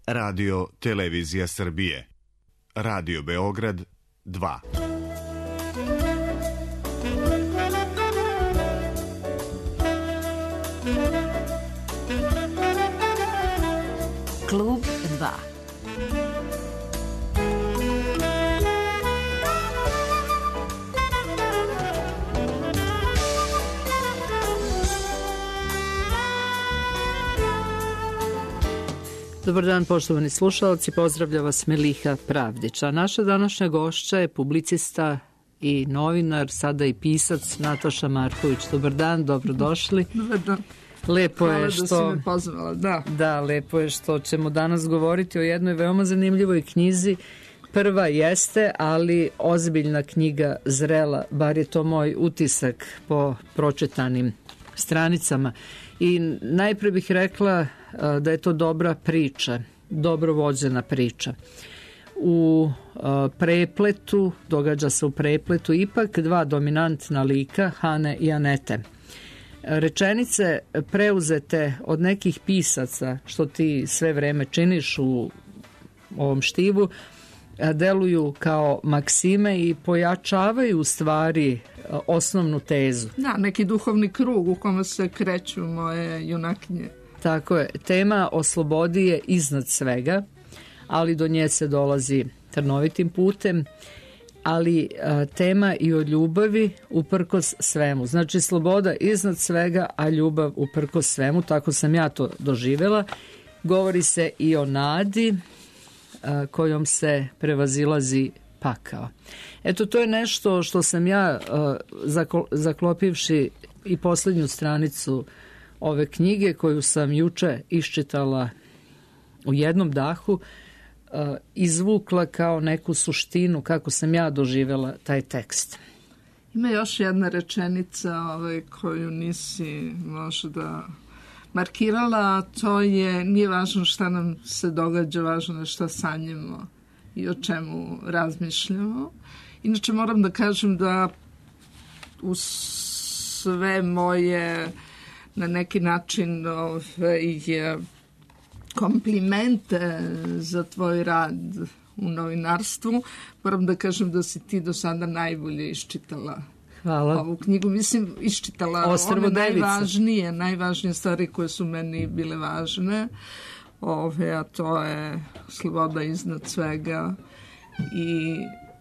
Radio Televizija Srbije. Radio Beograd 2. Klub 2. Dobar dan, poštovani slušalci, pozdravlja vas Meliha Pravdića. Naša današnja gošća je publicista i novinar, sada i pisac Nataša Marković. Dobar dan, dobrodošli. Dobar dan. Lepo Hvala je što... da si me pozvala, da. Da, lepo je što ćemo danas govoriti o jednoj veoma zanimljivoj knjizi. Prva jeste, ali ozbiljna knjiga, zrela, bar je to moj utisak po pročitanim stranicama. I najpre bih rekla da je to dobra priča, dobro vođena priča. U prepletu, događa se u prepletu, ipak dva dominantna lika, Hane i Anete. Rečenice preuzete od nekih pisaca, što ti sve vreme činiš u ovom štivu, deluju kao maksime i pojačavaju u stvari osnovnu tezu. Da, neki duhovni krug u kome se kreću moje junakinje. Tako je. Tema o slobodi je iznad svega, ali do nje se dolazi trnovitim putem, ali tema i o ljubavi uprkos svemu. Znači, sloboda iznad svega, a ljubav uprkos svemu. Tako sam ja to doživjela. Govori se i o nadi kojom se prevazilazi pakao. Eto, to je nešto što sam ja, zaklopivši i posljednju stranicu ove knjige, koju sam juče iščitala u jednom dahu, izvukla kao neku suštinu kako sam ja doživjela taj tekst. Ima još jedna rečenica koju nisi možda markirala, a to je: nije važno šta nam se događa, važno je šta sanjamo i o čemu razmišljamo. Inače moram da kažem da u sve moje na neki način komplimente za tvoj rad u novinarstvu, moram da kažem da si ti do sada najbolje iščitala. Hvala. Ovu knjigu. Mislim, iščitala one najvažnije stvari koje su meni bile važne, a to je sloboda iznad svega i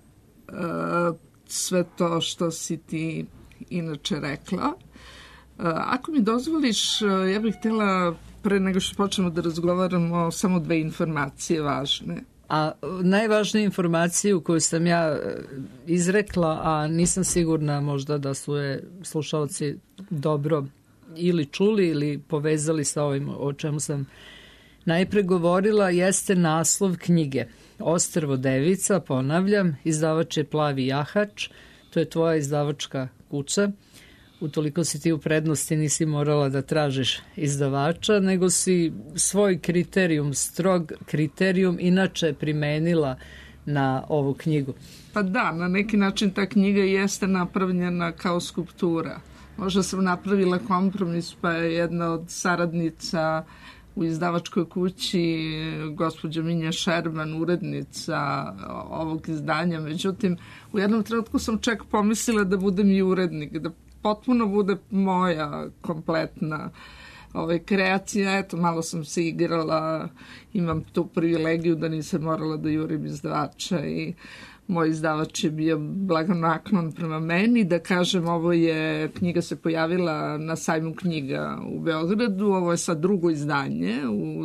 sve to što si ti inače rekla. Ako mi dozvoliš, ja bih htjela, pre nego što počnemo da razgovaramo, samo dve informacije važne. A najvažniju informaciju koju sam ja izrekla, a nisam sigurna možda da su je slušalci dobro ili čuli ili povezali sa ovim o čemu sam najpre govorila, jeste naslov knjige. Ostrvo devica, ponavljam, izdavač je Plavi jahač, to je tvoja izdavačka kuća. Utoliko si ti u prednosti, nisi morala da tražiš izdavača, nego si svoj kriterijum, strog kriterijum, inače primenila na ovu knjigu. Pa da, na neki način ta knjiga jeste napravljena kao skulptura. Možda sam napravila kompromis, pa je jedna od saradnica u izdavačkoj kući, gospođa Minja Šerman, urednica ovog izdanja. Međutim, u jednom trenutku sam čak pomislila da budem i urednik, da potpuno bude moja kompletna kreacija. Eto, malo sam se igrala, imam tu privilegiju da nisam morala da jurim izdavača i moj izdavač je bio blagonaklon prema meni. Da kažem, knjiga se pojavila na sajmu knjiga u Beogradu, ovo je sad drugo izdanje u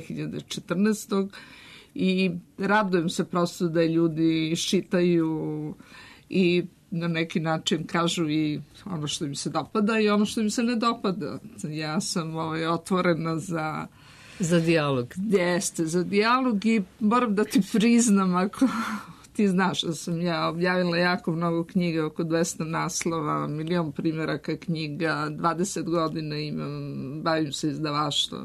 2014. I radujem se prosto da ljudi iščitaju i na neki način kažu i ono što im se dopada i ono što im se ne dopada. Ja sam otvorena za dijalog. Jeste, za dijalog i moram da ti priznam, ako ti znaš da sam ja objavila jako mnogo knjiga, oko 200 naslova, 1.000.000 primjeraka knjiga, 20 godina imam, bavim se izdavaštvom.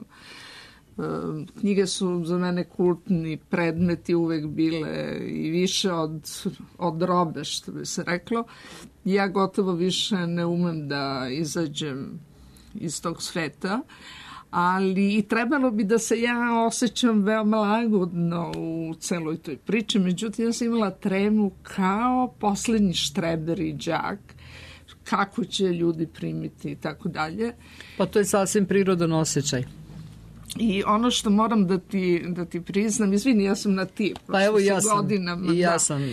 Knjige su za mene kultni predmeti uvek bile i više od robe, što bi se reklo. Ja gotovo više ne umem da izađem iz tog sveta, ali i trebalo bi da se ja osjećam veoma lagodno u celoj toj priči, međutim ja sam imala tremu kao poslednji štreber i đak, kako će ljudi primiti i tako dalje. Pa to je sasvim prirodan osjećaj. I ono što moram da ti priznam, izvini, ja sam na ti. Pa evo ja sam, godinama, i ja sam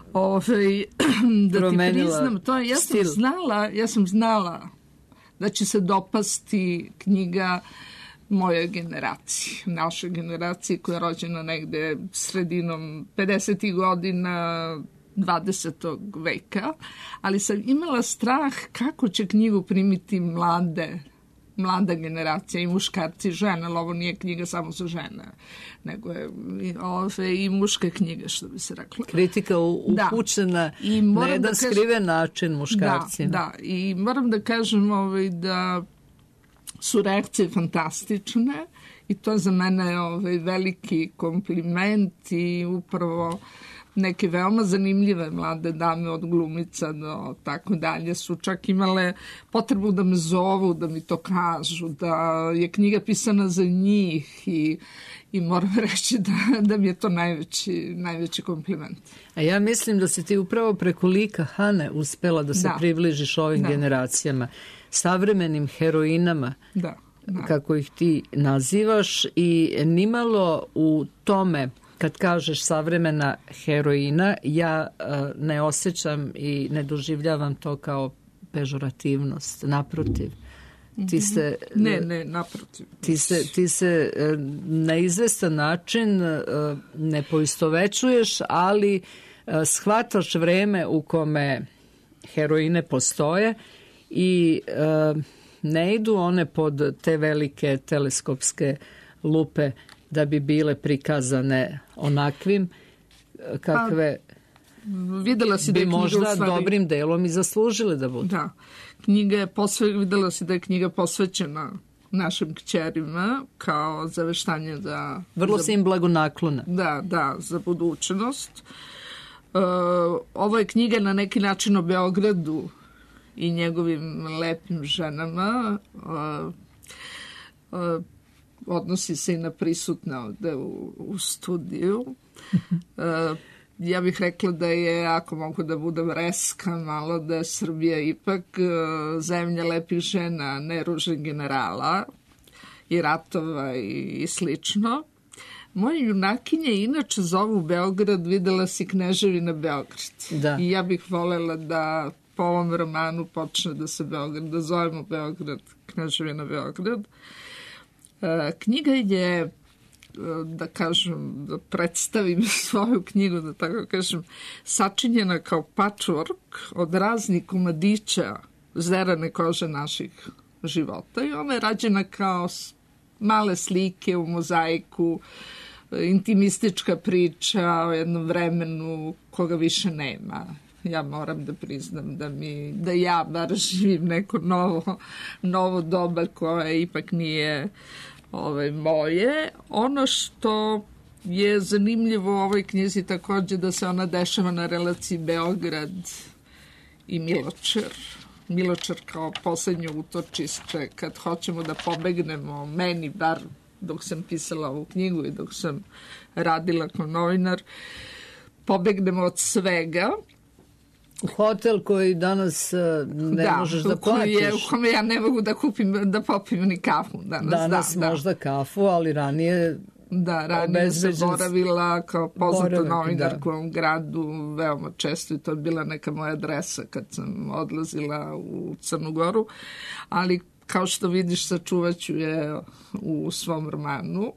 da ti priznam, to ja sam znala da će se dopasti knjiga moje generacije, naše generacije koja je rođena negde sredinom 50. godina 20. veka, ali sam imala strah kako će knjigu primiti mlada generacija i muškarci i žene, ali ovo nije knjiga samo za žene, nego je i muške knjige, što bi se reklo. Kritika upućena na jedan skriven način muškarcima. Da, i moram da kažem da su reakcije fantastične i to za mene je veliki kompliment i upravo neke veoma zanimljive mlade dame od glumica do tako dalje su čak imale potrebu da me zovu, da mi to kažu, da je knjiga pisana za njih i moram reći da mi je to najveći kompliment. A ja mislim da si ti upravo preko lika Hane uspela da se približiš ovim generacijama, savremenim heroinama, kako ih ti nazivaš, i nimalo u tome, kad kažeš savremena heroina, ja ne osjećam i ne doživljavam to kao pežorativnost. Naprotiv. Ti se, naprotiv. Ti se na izvestan način ne poistovećuješ, ali shvataš vreme u kome heroine postoje i ne idu one pod te velike teleskopske lupe da bi bile prikazane onakvim kakve videla si bi možda dobrim delom i zaslužile da budu. Da, videla si da je knjiga posvećena našim kćerima kao zaveštanje za... Vrlo si im blagonaklona. Da, za budućnost. Ovo je knjiga na neki način o Beogradu i njegovim lepim ženama. Odnosi se i na prisutne ovde u studiju. Ja bih rekla da je, ako mogu da budem reska malo, da je Srbija ipak zemlja lepih žena, ne ružnih generala i ratova i slično. Moje junakinje inače zovu Beograd, videla si Kneževina Beograd. Da. I ja bih volela da po ovom romanu počne da zovemo Beograd Kneževina Beograd. Knjiga je, da kažem, da predstavim svoju knjigu, da tako kažem, sačinjena kao patchwork od raznih komadića zerane kože naših života i ona je rađena kao male slike u mozaiku, intimistička priča o jednom vremenu koga više nema. Ja moram da priznam da ja bar živim neko novo doba koje ipak nije moje. Ono što je zanimljivo u ovoj knjizi takođe da se ona dešava na relaciji Beograd i Miločer. Miločer kao poslednje utočište kad hoćemo da pobegnemo, meni bar dok sam pisala ovu knjigu i dok sam radila kao novinar, pobegnemo od svega. Hotel koji danas ne možeš da platiš. U kome ja ne mogu da popim ni kafu danas. Možda kafu, ali ranije ranije sam boravila kao poznata novinarka u ovom gradu veoma često i to je bila neka moja adresa kad sam odlazila u Crnu Goru, ali kao što vidiš sačuvaću je u svom romanu.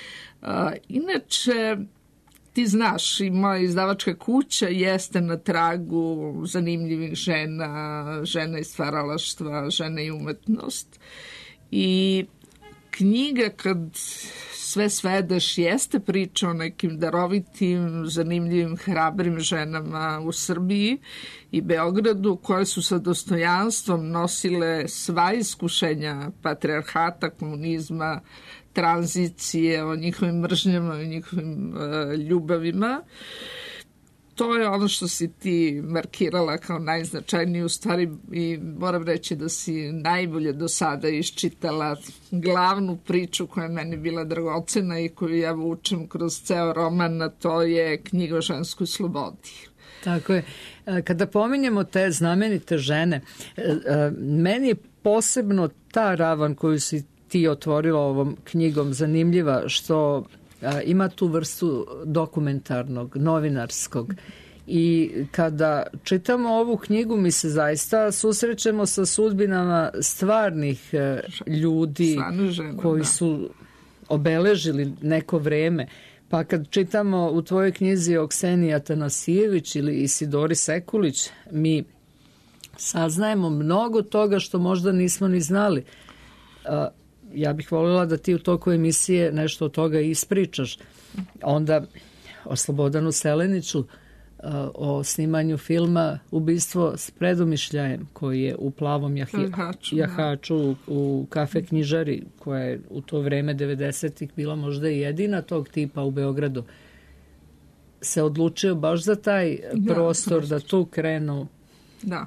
Inače, ti znaš, i moja izdavačka kuća jeste na tragu zanimljivih žena iz stvaralaštva, žene i umetnost. I knjiga, kad sve svedeš, jeste priča o nekim darovitim, zanimljivim, hrabrim ženama u Srbiji i Beogradu koje su sa dostojanstvom nosile sva iskušenja patrijarhata, komunizma, tranzicije, o njihovim mržnjama, o njihovim ljubavima. to je ono što si ti markirala kao najznačajnije u stvari i moram reći da si najbolje do sada iščitala glavnu priču koja je meni bila dragocena i koju ja vučem kroz ceo roman, a to je knjiga o ženskoj slobodi. Tako je. Kada pominjemo te znamenite žene, meni je posebno ta ravan koju si ti otvorila ovom knjigom zanimljiva, što ima tu vrstu dokumentarnog, novinarskog. I kada čitamo ovu knjigu, mi se zaista susrećemo sa sudbinama stvarnih ljudi koji su obeležili neko vreme. Pa kad čitamo u tvojoj knjizi o Kseniji Atanasijević ili Isidori Sekulić, mi saznajemo mnogo toga što možda nismo ni znali. Ja bih voljela da ti u toku emisije nešto od toga ispričaš. Onda o Slobodanu Seleniću, o snimanju filma Ubistvo s predumišljajem, koji je u Plavom jahaču u kafe knjižari, koja je u to vreme 90-ih bila možda jedina tog tipa u Beogradu, se odlučio baš za taj prostor da tu krenu. Da.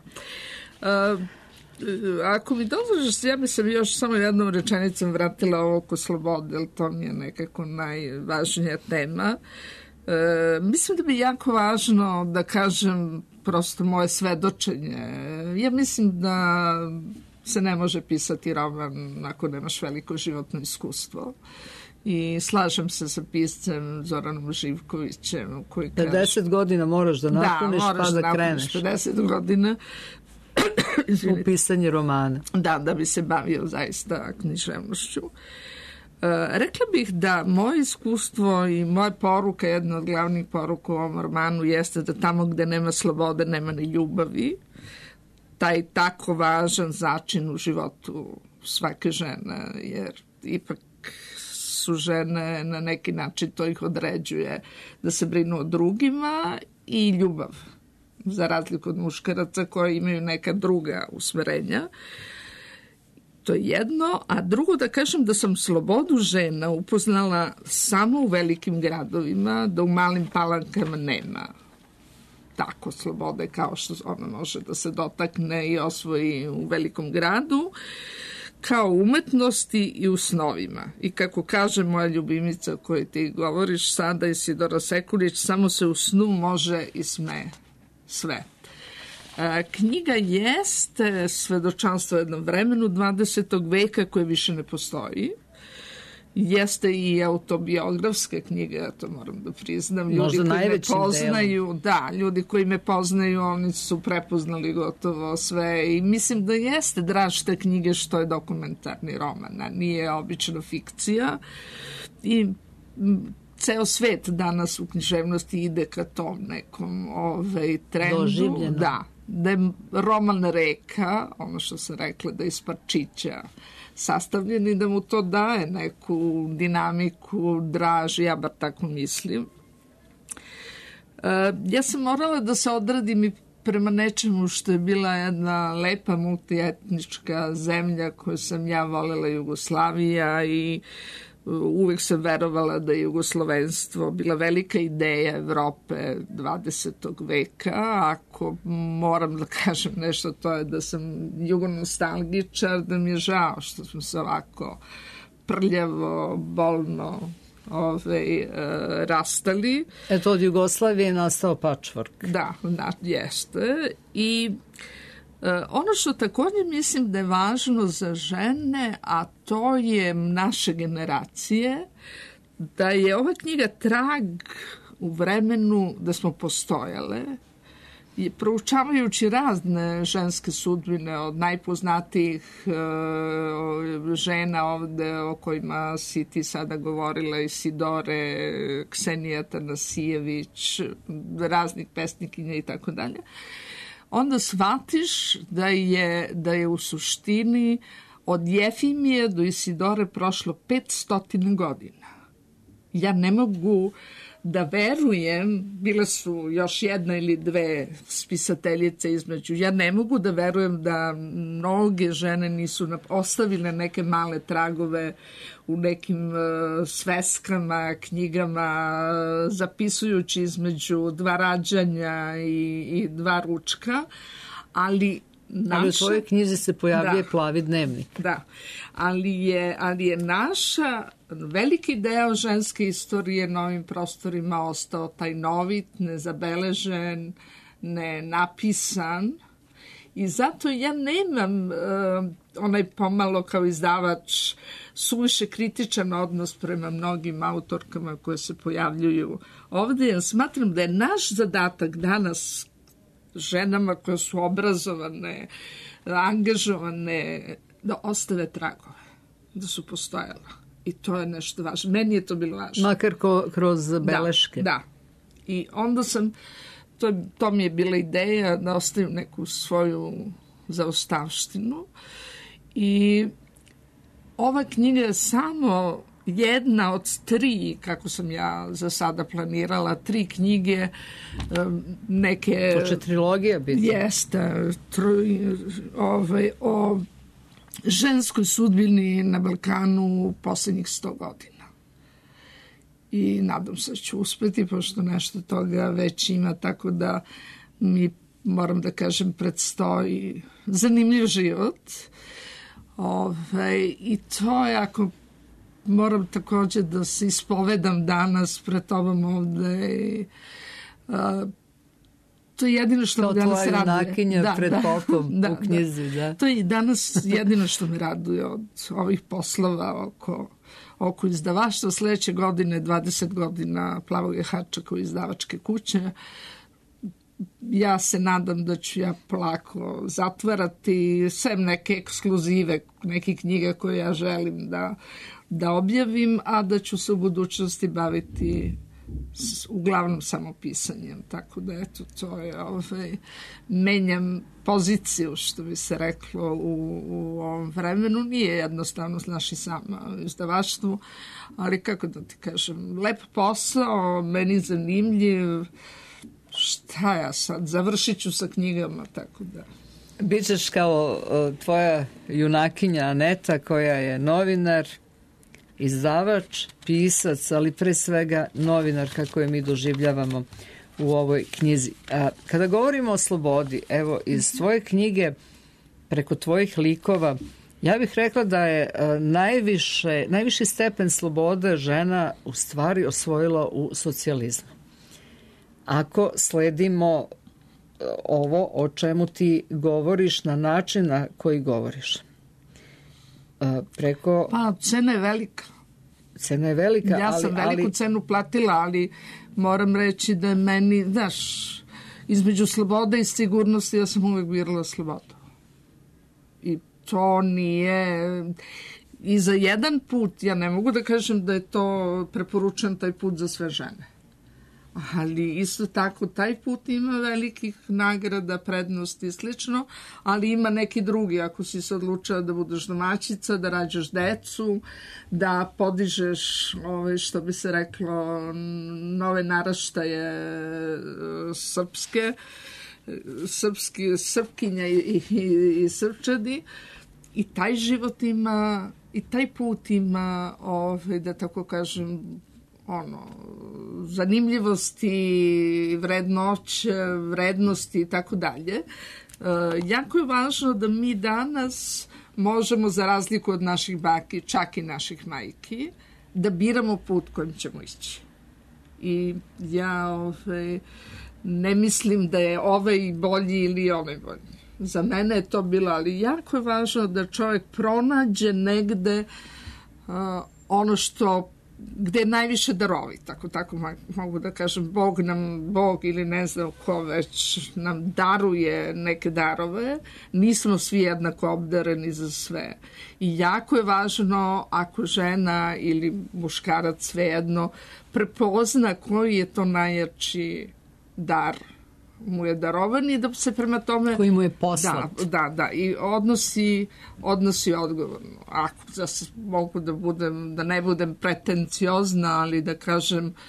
Ako mi dozvoliš, ja bi se još samo jednom rečenicom vratila ovo oko slobode, jer to mi je nekako najvažnija tema. Mislim da bi jako važno da kažem prosto moje svedočenje. Ja mislim da se ne može pisati roman ako nemaš veliko životno iskustvo. I slažem se sa piscem Zoranom Živkovićem koji kaže... 50 godina moraš da napuniš pa da kreneš. 50 godina u pisanje romana. Da bi se bavio zaista književnošću. Rekla bih da moje iskustvo i moja poruka, jedna od glavnih poruka u ovom romanu jeste da tamo gde nema slobode nema ni ljubavi. Taj tako važan začin u životu svake žene, jer ipak su žene na neki način, to ih određuje da se brinu o drugima i ljubav, za razliku od muškaraca koji imaju neka druga usmerenja. To je jedno, a drugo da kažem da sam slobodu žena upoznala samo u velikim gradovima, da u malim Palankama nema tako slobode kao što ona može da se dotakne i osvoji u velikom gradu, kao umetnosti i u snovima. I kako kaže moja ljubimica o kojoj ti govoriš sada, Isidora Sekulić, samo se u snu može i sme sve. Knjiga jeste svedočanstvo jednom vremenu 20. veka koje više ne postoji. Jeste i autobiografska knjiga, ja to moram da priznam. Ljudi koji me poznaju, ljudi koji me poznaju, oni su prepoznali gotovo sve i mislim da jeste draž te knjige što je dokumentarni roman, a nije obična fikcija. I ceo svet danas u književnosti ide ka tom nekom trendu. Doživljeno. Da je roman reka, ono što sam rekla, da je iz parčića sastavljen i da mu to daje neku dinamiku, draž, ja bar tako mislim. Ja sam morala da se odradim i prema nečemu što je bila jedna lepa multietnička zemlja koju sam ja volela, Jugoslavija, i uvek sam verovala da je jugoslovenstvo bila velika ideja Evrope 20. veka. Ako moram da kažem nešto, to je da sam jugonostalgičar, da mi je žao što smo se ovako prljavo, bolno rastali. Eto, od Jugoslavije je nastao patchwork. Da, jeste. I ono što također mislim da je važno za žene, a to je naše generacije, da je ova knjiga trag u vremenu da smo postojale, i proučavajući razne ženske sudbine od najpoznatijih žena ovde o kojima si ti sada govorila, Isidore, Ksenija Atanasijević, raznih pesnikinja i tako dalje, onda shvatiš da je u suštini od Jefimije do Isidore prošlo 500 godina. Ja ne mogu da verujem, bile su još jedna ili dve spisateljice između, ja ne mogu da verujem da mnoge žene nisu ostavile neke male tragove u nekim sveskama, knjigama, zapisujući između dva rađanja i dva ručka, ali u tvojoj knjizi se pojavljuje Plavi dnevnik. Da, ali je naša veliki deo ženske istorije na ovim prostorima ostao tajnovit, nezabeležen, nenapisan i zato ja nemam onaj pomalo kao izdavač suviše kritičan odnos prema mnogim autorkama koje se pojavljuju ovde. Ja smatram da je naš zadatak danas ženama koje su obrazovane, angažovane, da ostave tragove, da su postojala. I to je nešto važno. Meni je to bilo važno. Makar kroz beleške. Da. I onda to mi je bila ideja da ostavim neku svoju zaostavštinu. I ova knjiga je samo jedna od 3, kako sam ja za sada planirala, 3 knjige, neke... To će trilogija biti. Jeste, o ženskoj sudbini na Balkanu poslednjih 100 godina. I nadam se da ću uspeti, pošto nešto toga već ima, tako da mi, moram da kažem, predstoji zanimljiv život. I to je, ako moram takođe da se ispovedam danas pred tobom ovde, to je jedino što me danas raduje. Kao tvoja junakinja pred popom u knjizi, da. To je danas jedino što me raduje od ovih poslova oko izdavaštva. Sledeće godine 20 godina Plavog je hačaka u izdavačke kuće. Ja se nadam da ću ja polako zatvarati sve neke ekskluzive, neke knjige koje ja želim da objavim, a da ću se u budućnosti baviti uglavnom samo pisanjem. Tako da, eto, to je, menjam poziciju, što bi se reklo, u ovom vremenu. Nije jednostavno, znaš i sama u izdavaštvu, ali kako da ti kažem, lep posao, meni zanimljiv, šta ja sad, završit ću sa knjigama, tako da... Bićeš kao tvoja junakinja Aneta, koja je novinar, izdavač, pisac, ali pre svega novinar, kako je mi doživljavamo u ovoj knjizi. Kada govorimo o slobodi, evo, iz tvoje knjige, preko tvojih likova, ja bih rekla da je najviši stepen slobode žena u stvari osvojila u socijalizmu. Ako sledimo ovo o čemu ti govoriš na način na koji govoriš. Pa, cena je velika. Cena je velika, ja sam veliku cenu platila, ali moram reći da je meni, znaš, između slobode i sigurnosti ja sam uvek birala slobodu. I to nije... I za jedan put, ja ne mogu da kažem da je to preporučen taj put za sve žene. Ali isto tako taj put ima velikih nagrada, prednosti i slično, ali ima neki drugi. Ako si se odlučila da budeš domaćica, da rađaš decu, da podižeš, što bi se reklo, nove naraštaje srpkinja i srpčadi, i taj život ima, i taj put ima, da tako kažem, zanimljivosti, vrednosti i tako dalje. Jako je važno da mi danas možemo, za razliku od naših baki, čak i naših majki, da biramo put kojim ćemo ići. I ja ne mislim da je ovaj bolji ili onaj bolji. Za mene je to bilo, ali jako je važno da čovjek pronađe negde ono gde je najviše darovit, tako mogu da kažem. Bog ili ne znam ko već nam daruje neke darove, nismo svi jednako obdareni za sve. I jako je važno, ako žena ili muškarac svejedno prepozna koji je to najjači dar mu je darovan i da se prema tome... Koji mu je poslat. Da, i odnosi odgovorno. Ako mogu da ne budem pretenciozna, ali da kažem,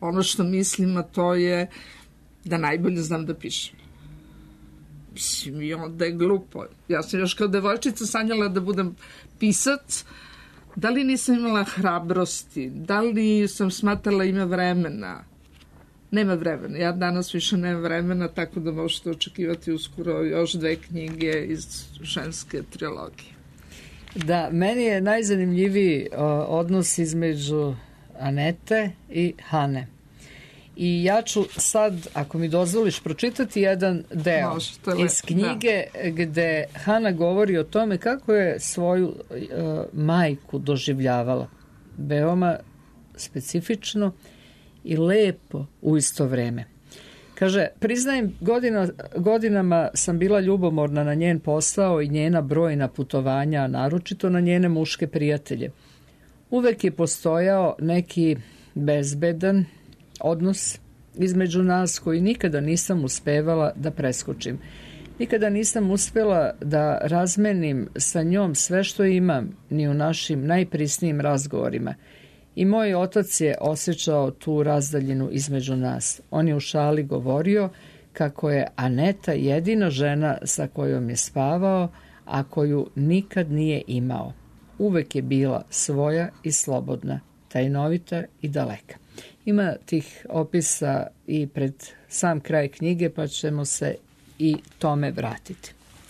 ono što mislim, a to je da najbolje znam da pišem. Mislim, i onda je glupo. Ja sam još kao devojčica sanjala da budem pisac. Da li nisam imala hrabrosti? Da li sam smatrala ima vremena? Nema vremena. Ja danas više nemam vremena, tako da možete očekivati uskoro još 2 knjige iz ženske trilogije. Da, meni je najzanimljiviji odnos između Anete i Hane. I ja ću sad, ako mi dozvoliš, pročitati jedan deo iz knjige gde Hana govori o tome kako je svoju majku doživljavala. Veoma specifično i lepo u isto vreme. Kaže, priznajem, godinama sam bila ljubomorna na njen posao i njena brojna putovanja, naročito na njene muške prijatelje. Uvek je postojao neki bezbedan odnos između nas koji nikada nisam uspevala da preskočim. Nikada nisam uspela da razmenim sa njom sve što imam ni u našim najprisnijim razgovorima. I moj otac je osjećao tu razdaljinu između nas. On je u šali govorio kako je Aneta jedina žena sa kojom je spavao, a koju nikad nije imao. Uvek je bila svoja i slobodna, tajnovita i daleka. Ima tih opisa i pred sam kraj knjige, pa ćemo se i tome vratiti.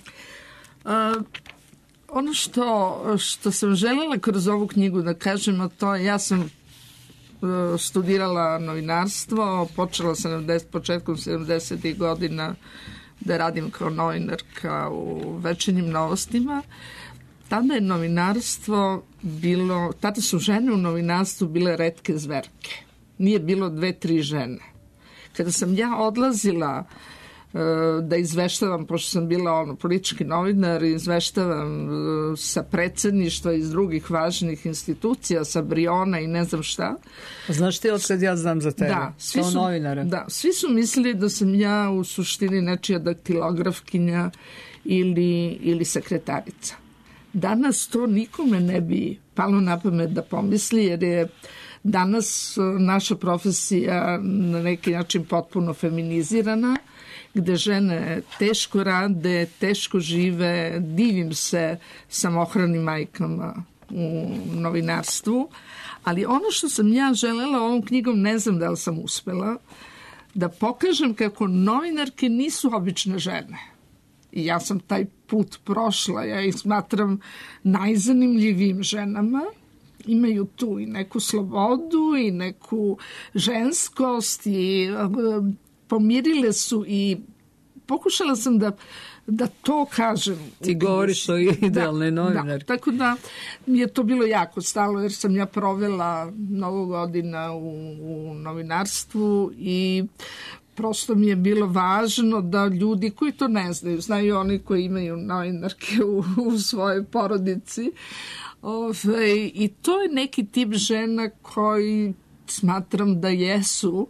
Ono što sam želela kroz ovu knjigu da kažem, a to ja sam studirala novinarstvo, počela sam početkom 70. godina da radim kao novinarka u Večernjim novostima. Tada je novinarstvo bilo, tada su žene u novinarstvu bile retke zverke. Nije bilo 2-3 žene. Kada sam ja odlazila da izveštavam, pošto sam bila politički novinar, izveštavam sa predsjedništva iz drugih važnih institucija, sa Briona i ne znam šta. Znaš ti od kad ja znam za tebe? Da, kao novinara. Da, svi su mislili da sam ja u suštini nečija daktilografkinja ili sekretarica. Danas to nikome ne bi palo na pamet da pomisli, jer je danas naša profesija na neki način potpuno feminizirana, gde žene teško rade, teško žive, divim se samohranim majkama u novinarstvu, ali ono što sam ja želela ovom knjigom, ne znam da li sam uspela, da pokažem kako novinarke nisu obične žene. I ja sam taj put prošla, ja ih smatram najzanimljivijim ženama. Imaju tu i neku slobodu i neku ženskost i pomirile su i pokušala sam da to kažem. Ti govoriš o idealnoj novinarki. Da, tako da mi je to bilo jako stalo, jer sam ja provela mnogo godina u novinarstvu i prosto mi je bilo važno da ljudi koji to ne znaju, znaju oni koji imaju novinarke u svojoj porodici. I to je neki tip žena koji smatram da jesu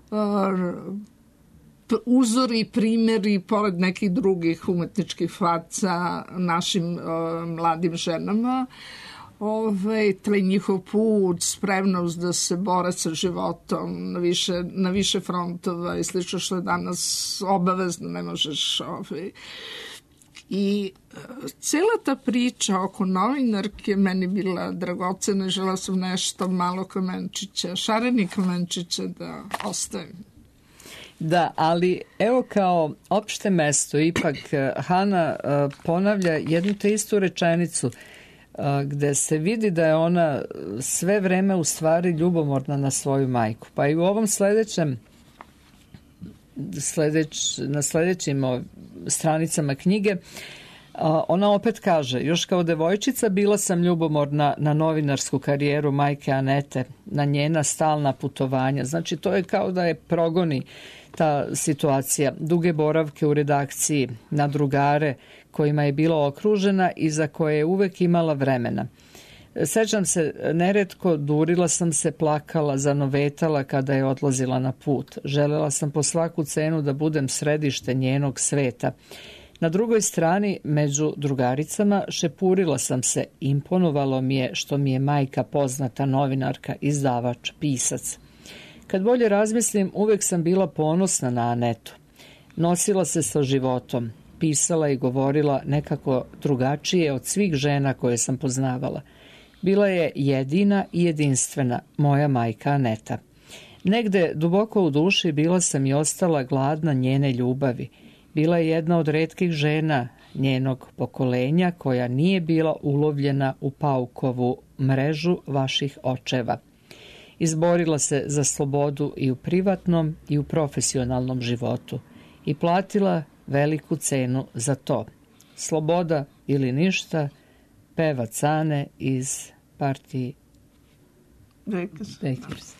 uzori i primjeri pored nekih drugih umetničkih faca našim mladim ženama. Taj njihov put, spremnost da se bore sa životom na više frontova i slično što je danas obavezno, ne možeš i cela ta priča oko novinarke meni bila dragocena i žela sam nešto malo kamenčića, šareni kamenčića da ostavim. Da, ali evo kao opšte mesto, ipak Hana ponavlja jednu te istu rečenicu gde se vidi da je ona sve vreme u stvari ljubomorna na svoju majku. Pa i u ovom na sledećim stranicama knjige ona opet kaže, još kao devojčica bila sam ljubomorna na novinarsku karijeru majke Anete, na njena stalna putovanja. Znači to je kao da je progoni ta situacija, duge boravke u redakciji, na drugare kojima je bila okružena i za koje je uvek imala vremena. Sećam se, neretko durila sam se, plakala, zanovetala kada je odlazila na put. Želela sam po svaku cenu da budem središte njenog sveta. Na drugoj strani, među drugaricama, šepurila sam se. Imponovalo mi je što mi je majka poznata novinarka, izdavač, pisac. Kad bolje razmislim, uvek sam bila ponosna na Anetu. Nosila se sa životom, pisala i govorila nekako drugačije od svih žena koje sam poznavala. Bila je jedina i jedinstvena, moja majka Aneta. Negde duboko u duši bila sam i ostala gladna njene ljubavi. Bila je jedna od retkih žena njenog pokolenja koja nije bila ulovljena u paukovu mrežu vaših očeva. Izborila se za slobodu i u privatnom i u profesionalnom životu i platila veliku cenu za to. Sloboda ili ništa, peva Cane iz partije Bakers.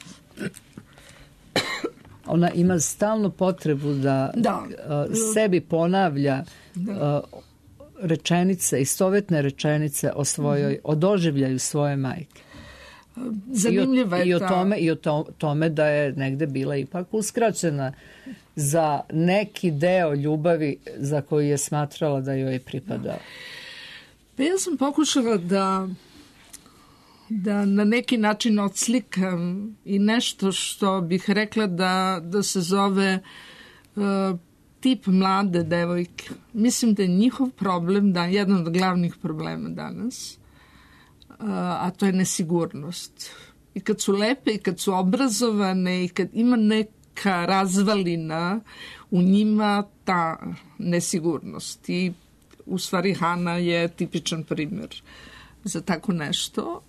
Ona ima stalno potrebu da sebi ponavlja rečenice, istovetne rečenice o svojoj, o doživljaju svoje majke. Zanimljiva je I o tome da je negde bila ipak uskraćena za neki deo ljubavi za koju je smatrala da joj je pripadao. Ja sam pokušala da na neki način odslikam i nešto što bih rekla da se zove tip mlade devojke. Mislim da je njihov problem, da je jedan od glavnih problema danas, a to je nesigurnost. I kad su lepe, i kad su obrazovane, i kad ima neka razvalina u njima, ta nesigurnost. I u stvari Hana je tipičan primjer za tako nešto.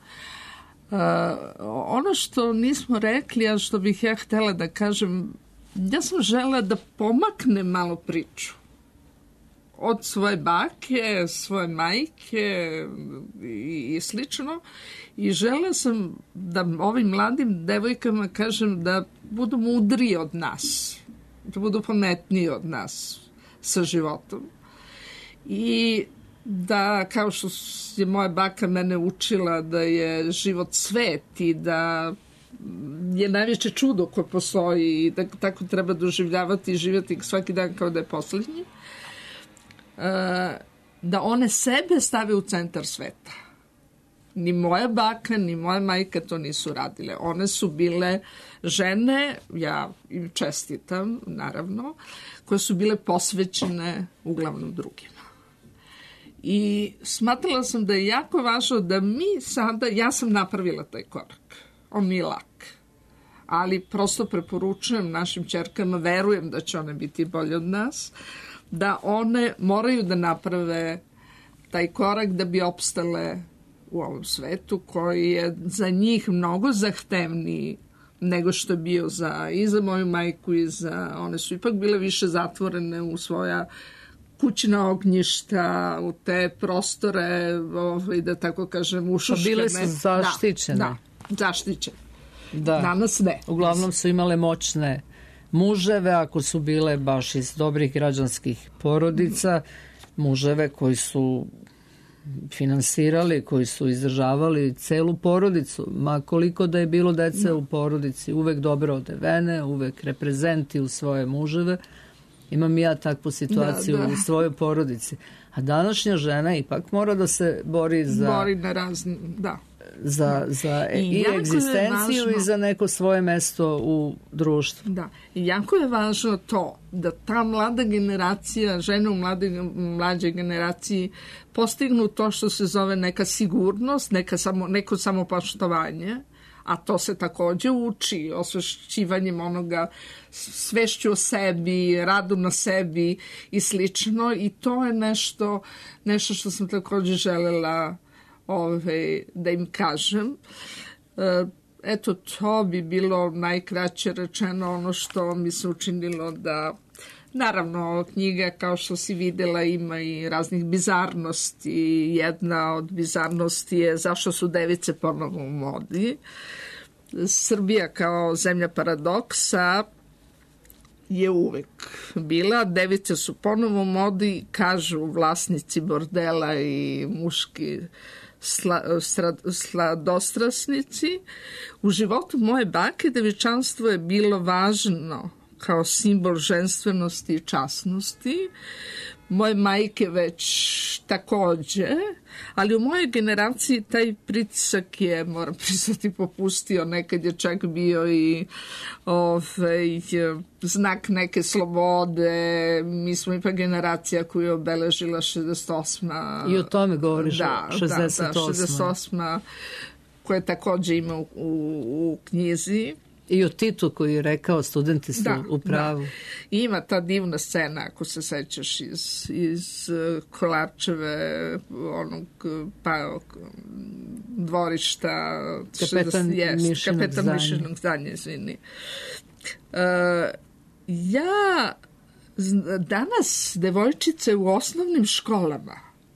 Ono što nismo rekli, a što bih ja htjela da kažem, ja sam žela da pomaknem malo priču od svoje bake, svoje majke i slično, i žela sam da ovim mladim devojkama kažem da budu mudriji od nas, da budu pametniji od nas sa životom. I da, kao što je moja baka mene učila da je život svet i da je najveće čudo koje postoji i da tako treba doživljavati i živjeti svaki dan kao da je posljednji, da one sebe stave u centar sveta. Ni moja baka, ni moja majka to nisu radile. One su bile žene, ja im čestitam, naravno, koje su bile posvećene uglavnom drugima. I smatrala sam da je jako važno da mi sada, ja sam napravila taj korak, on nije lak, ali prosto preporučujem našim ćerkama, verujem da će one biti bolje od nas, da one moraju da naprave taj korak da bi opstale u ovom svetu koji je za njih mnogo zahtevniji nego što je bio i za moju majku i za, one su ipak bile više zatvorene u svoja kućna ognjišta, u te prostore, da tako kažem, ušuškane. Bile su zaštićene. Da, zaštićene. Da. Danas ne. Uglavnom su imale moćne muževe, ako su bile baš iz dobrih građanskih porodica, muževe koji su finansirali, koji su izdržavali celu porodicu, ma koliko da je bilo dece u porodici, uvek dobro odevene, uvek reprezenti u svoje muževe. Imam ja takvu situaciju u svojoj porodici. A današnja žena ipak mora da se bori na razni, za i egzistenciju i za neko svoje mesto u društvu. Da, i jako je važno to da ta mlada generacija, žene u mlađoj generaciji postignu to što se zove neka sigurnost, neko samopoštovanje, a to se takođe uči osvešćivanjem onoga, svešću o sebi, radu na sebi i slično, i to je nešto što sam takođe želela da im kažem. Eto, to bi bilo najkraće rečeno ono što mi se učinilo da, naravno, knjiga, kao što si videla, ima i raznih bizarnosti. Jedna od bizarnosti je zašto su device ponovo u modi. Srbija kao zemlja paradoksa je uvek bila. Device su ponovo u modi, kažu vlasnici bordela i muški sladostrasnici. U životu moje bake devičanstvo je bilo važno kao simbol ženstvenosti i časnosti. moje majke već takođe, ali u mojoj generaciji taj pritisak je, moram priznati, popustio. Nekad je čak bio i znak neke slobode. Mi smo ipak generacija koju je obeležila 68. I o tome govoriš, 68. Da, 68. koje takođe ima u knjizi. I o Titu koji je rekao studenti su u pravu. Da. Ima ta divna scena, ako se sećaš, iz Kolarčeve, onog dvorišta. Kapetan Mišljenog zdanja, izvini. Ja danas devojčice u osnovnim školama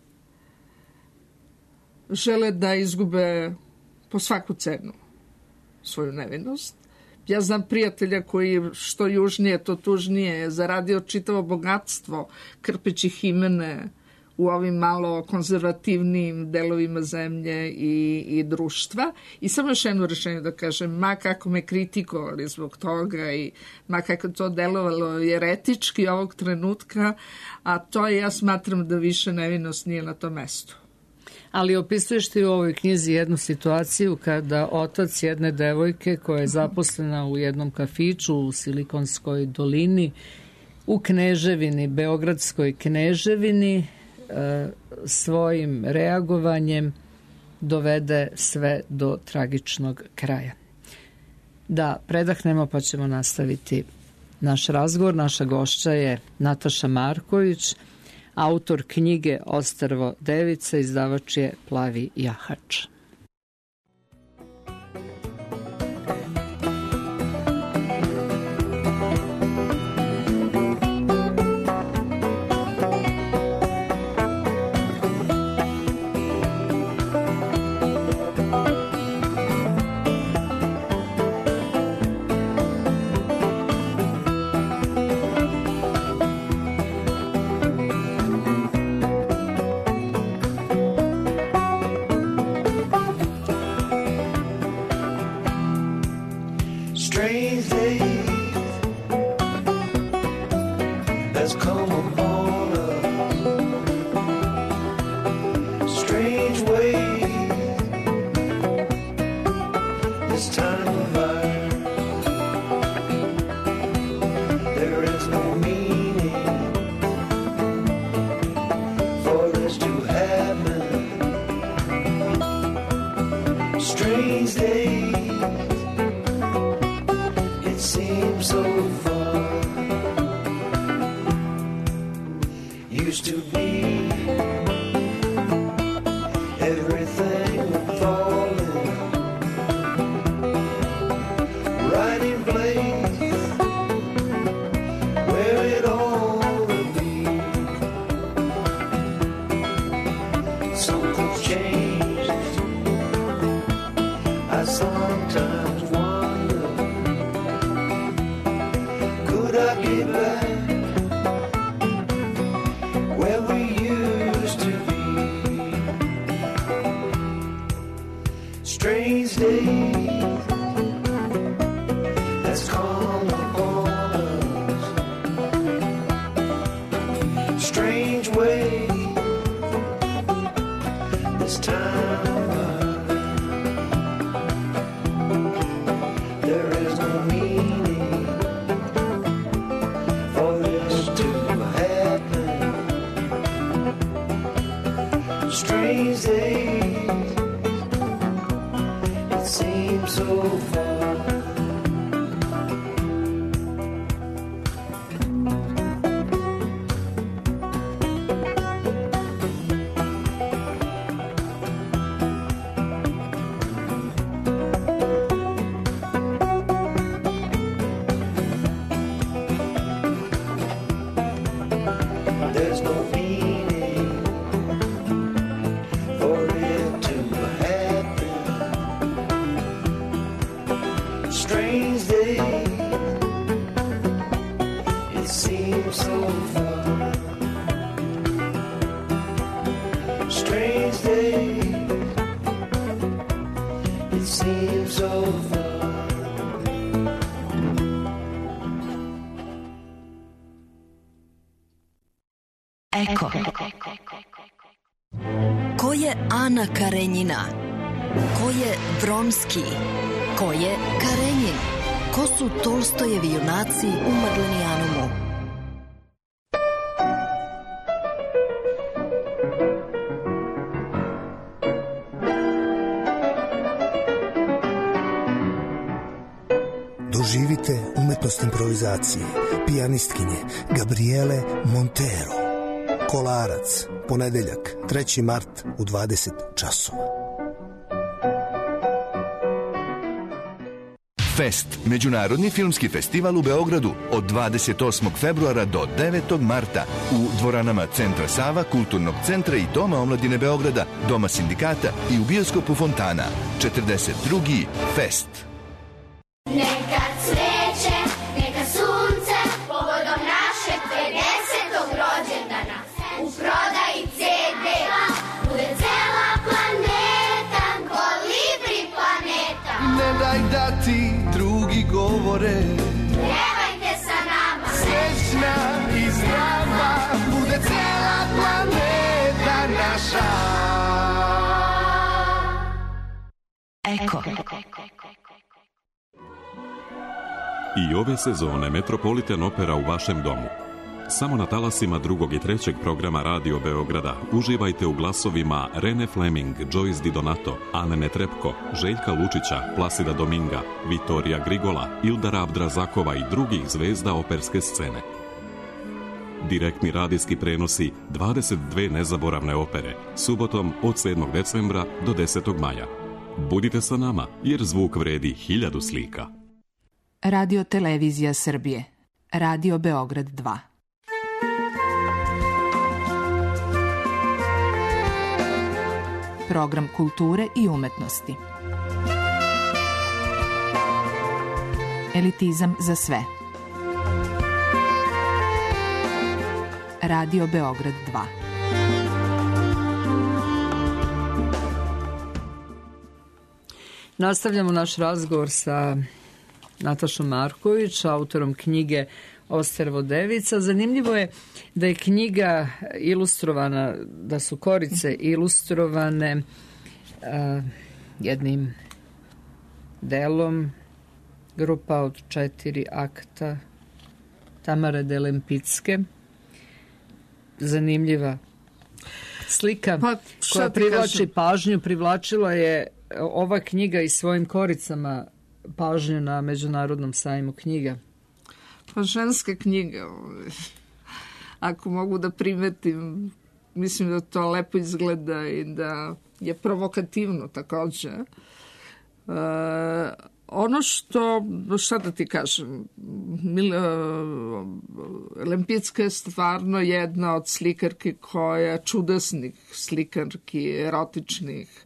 žele da izgube po svaku cenu svoju nevinost. Ja znam prijatelja koji što južnije, to tužnije je zaradio čitavo bogatstvo krpeći himene u ovim malo konzervativnim delovima zemlje i društva. I samo još jedno rešenje da kažem, ma kako me kritikovali zbog toga i ma kako to delovalo jeretički ovog trenutka, a to je, ja smatram da više nevinost nije na tom mestu. Ali opisuješ ti u ovoj knjizi jednu situaciju kada otac jedne devojke koja je zaposlena u jednom kafiću u Silikonskoj dolini, u Kneževini, Beogradskoj Kneževini, svojim reagovanjem dovede sve do tragičnog kraja. Da predahnemo pa ćemo nastaviti naš razgovor. Naša gošća je Nataša Marković, autor knjige Ostrvo device, izdavač je Plavi jahač. Eko. Ko je Ana Karenjina? Ko je Vronski? Ko je Karenjin? Ko su Tolstojevi junaci u Mrlinijanumu? Doživite umetnost improvizacije pijanistkinje Gabriele Montero. Kolarac, ponedeljak, 3. mart u 20 časova. Fest, međunarodni filmski festival u Beogradu od 28. februara do 9. marta u dvoranama Centra Sava, Kulturnog centra i Doma omladine Beograda, Doma sindikata i u bioskopu Fontana. 42. Fest. Neka cveće, neka sunce, povodom našeg 50. rođendana. U prodaji CD-a bude cela planeta, Kolibri planeta. Ne daj da ti drugi govore, Pjevajte sa nama, srećna i zdrava, bude cela planeta naša. Eko. I ove sezone Metropolitan Opera u vašem domu. Samo na talasima 2. i 3. programa Radio Beograda uživajte u glasovima Rene Fleming, Joyce Di Donato, Ane Netrebko, Željka Lučića, Plasida Dominga, Vitorija Grigola, Ildara Abdrazakova i drugih zvezda operske scene. Direktni radijski prenosi 22 nezaboravne opere, subotom od 7. decembra do 10. maja. Budite sa nama, jer zvuk vredi 1000 slika. Radio Televizija Srbije. Radio Beograd 2. Program kulture i umetnosti. Elitizam za sve. Radio Beograd 2. Nastavljamo naš razgovor sa Natašom Marković, autorom knjige Ostervo devica. Zanimljivo je da je knjiga ilustrovana, da su korice ilustrovane jednim delom, grupa od 4 akta Tamare Delempicke. Zanimljiva slika koja privlači pažnju. Privlačila je ova knjiga i svojim koricama pažnju na Međunarodnom sajmu knjiga. Pa ženske knjige, ako mogu da primetim, mislim da to lepo izgleda i da je provokativno takođe. Ono šta da ti kažem, Lempicka je stvarno jedna od slikarki koja, čudesnih slikarki, erotičnih,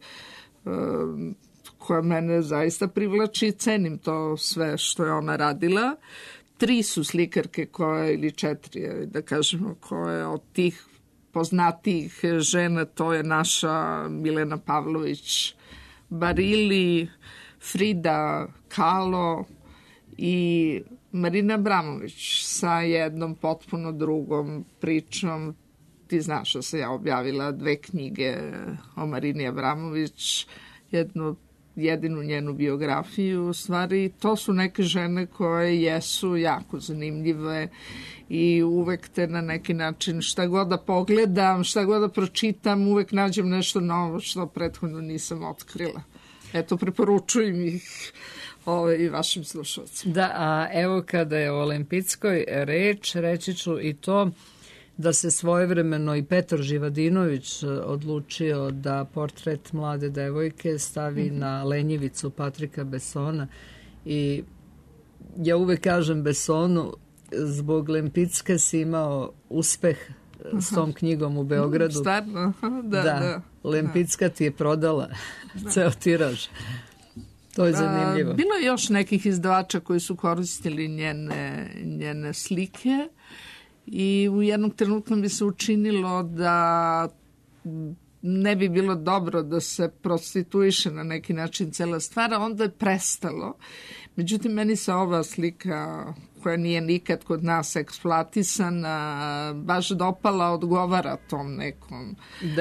koja mene zaista privlači i cenim to sve što je ona radila. 3 su slikarke koje, ili 4, da kažemo, koje od tih poznatijih žena, to je naša Milena Pavlović Barili, Frida Kahlo i Marina Abramović sa jednom potpuno drugom pričom. Ti znaš da sam ja objavila 2 knjige o Marini Abramović, jedinu njenu biografiju. U stvari, to su neke žene koje jesu jako zanimljive i uvek te na neki način, šta god da pogledam, šta god da pročitam, uvek nađem nešto novo što prethodno nisam otkrila. Eto, preporučujem ih i vašim slušalcima. Da, a evo kada je o Lempickoj reći ću i to da se svojevremeno i Petar Živadinović odlučio da portret mlade devojke stavi na lenjivicu Patrika Bessona i ja uvek kažem Bessonu, zbog Lempicke si imao uspeh s tom knjigom u Beogradu. Stvarno? Da. Lempicka ti je prodala ceo tiraž. To je zanimljivo. Bilo je još nekih izdavača koji su koristili njene slike i u jednom trenutku mi se učinilo da ne bi bilo dobro da se prostituiše na neki način cela stvar, a onda je prestalo. Međutim, meni se ova slika koja nije nikad kod nas eksploatisana, baš dopala, odgovara tom nekom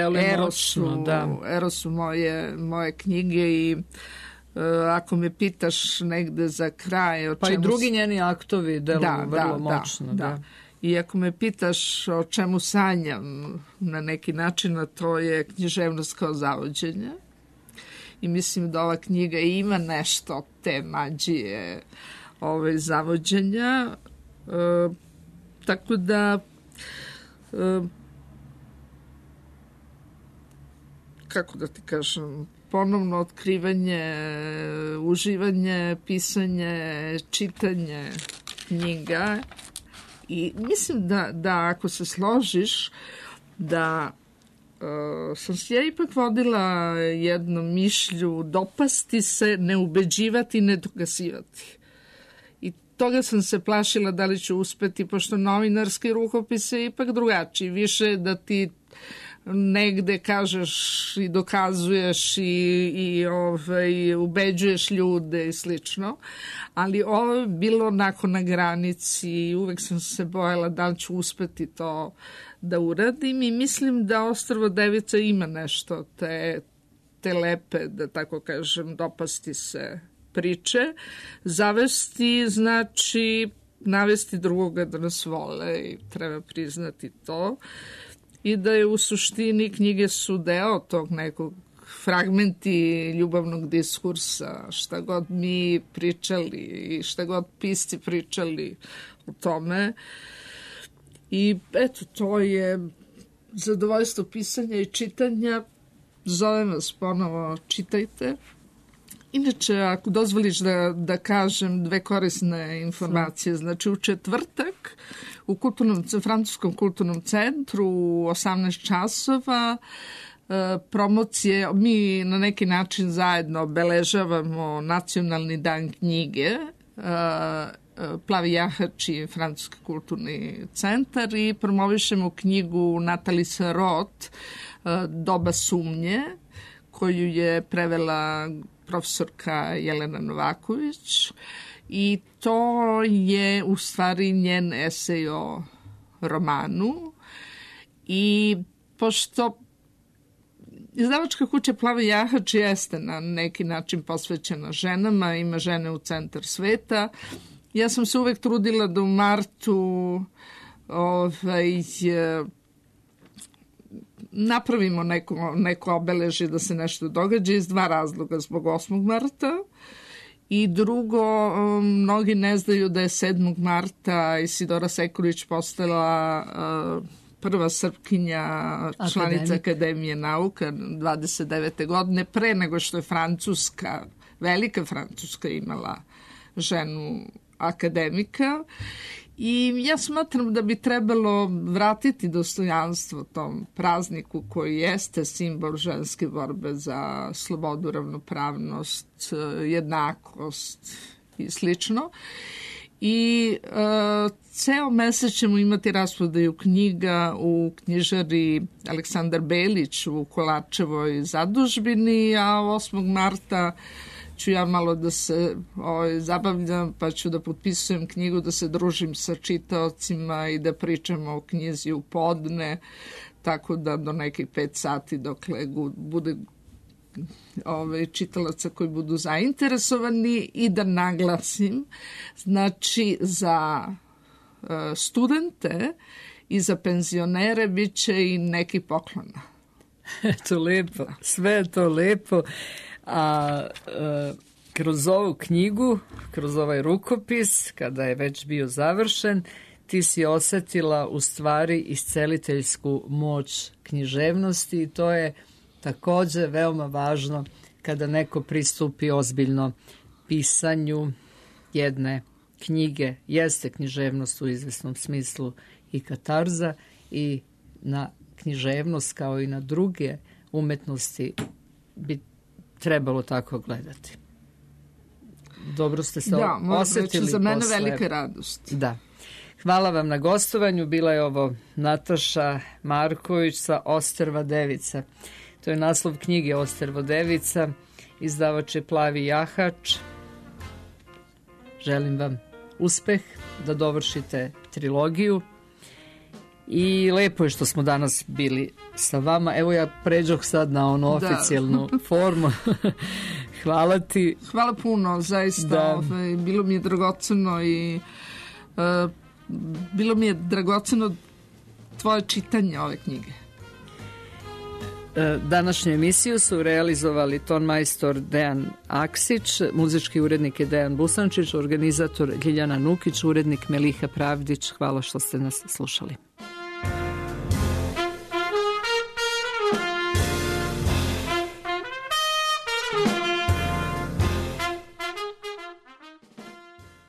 erosu moje knjige i ako me pitaš negde za kraj... Pa i drugi njeni aktovi deluju vrlo moćno. Da. I ako me pitaš o čemu sanjam na neki način, a to je književnost kao zavođenje. I mislim da ova knjiga ima nešto te mađije zavođenja. Tako da kako da ti kažem, ponovno otkrivanje, uživanje, pisanje, čitanje knjiga. I mislim da ako se složiš da sam se ja ipak vodila jednom mišlju dopasti se, ne ubeđivati, ne dogasivati. I toga sam se plašila da li ću uspeti, pošto novinarski rukopis je ipak drugačiji. Više da ti negde kažeš i dokazuješ i ubeđuješ ljude i slično. Ali ovo je bilo onako na granici i uvek sam se bojala da li ću uspeti to da uradim i mislim da Ostrvo Devica ima nešto te lepe, da tako kažem, dopasti se priče. Zavesti znači navesti drugoga da nas vole i treba priznati to. I da je u suštini knjige su deo tog nekog fragmenti ljubavnog diskursa, šta god mi pričali i šta god pisci pričali o tome. I eto, to je zadovoljstvo pisanja i čitanja. Zovem vas ponovo, čitajte. Inače, ako dozvoliš da kažem dve korisne informacije, znači u četvrtak u Francuskom kulturnom centru u 18 časova promocije, mi na neki način zajedno obeležavamo Nacionalni dan knjige, Plavi jahač i Francuski kulturni centar i promovišemo knjigu Nathalie Sarraute Doba sumnje, koju je prevela profesorka Jelena Novaković i to je u stvari njen esej o romanu i pošto izdavačka kuća Plavi jahač jeste na neki način posvećena ženama, ima žene u centar sveta, ja sam se uvek trudila da u martu napravimo neko obeležje da se nešto događa iz dva razloga, zbog 8. marta i drugo, mnogi ne znaju da je 7. marta Isidora Sekulić postala prva Srpkinja članica Akademije nauka 29. godine, pre nego što je Francuska, velika Francuska imala ženu akademika. I ja smatram da bi trebalo vratiti dostojanstvo tom prazniku koji jeste simbol ženske borbe za slobodu, ravnopravnost, jednakost i slično. I ceo mesec ćemo imati raspodaju knjiga u knjižari Aleksandar Belić u Kolačevoj zadužbini, a 8. marta ću ja malo da se zabavljam, pa ću da potpisujem knjigu, da se družim sa čitaocima i da pričamo o knjizi u podne, tako da do nekih 5 sati dokle bude čitalaca koji budu zainteresovani i da naglasim, znači za studente i za penzionere bit će i neki poklona. Eto lepo, sve je to lepo. A kroz ovu knjigu, kroz ovaj rukopis, kada je već bio završen, ti si osetila u stvari isceliteljsku moć književnosti i to je takođe veoma važno kada neko pristupi ozbiljno pisanju jedne knjige. Jeste književnost u izvesnom smislu i katarza i na književnost kao i na druge umetnosti bi trebalo tako gledati. Dobro ste se osetili. Za mene velika radost. Da. Hvala vam na gostovanju. Bila je ovo Nataša Marković sa Ostrva Devica. To je naslov knjige Ostrvo Devica. Izdavač je Plavi jahač. Želim vam uspeh, da dovršite trilogiju. I lepo je što smo danas bili sa vama. Evo ja pređoh sad na onu oficijalnu formu. Hvala ti. Hvala puno, zaista. Bilo mi je dragoceno i bilo mi je dragoceno tvoje čitanje ove knjige. Današnju emisiju su realizovali tonmajstor Dejan Aksić, muzički urednik je Dejan Busančić, organizator Ljiljana Nukić, urednik Meliha Pravdić. Hvala što ste nas slušali.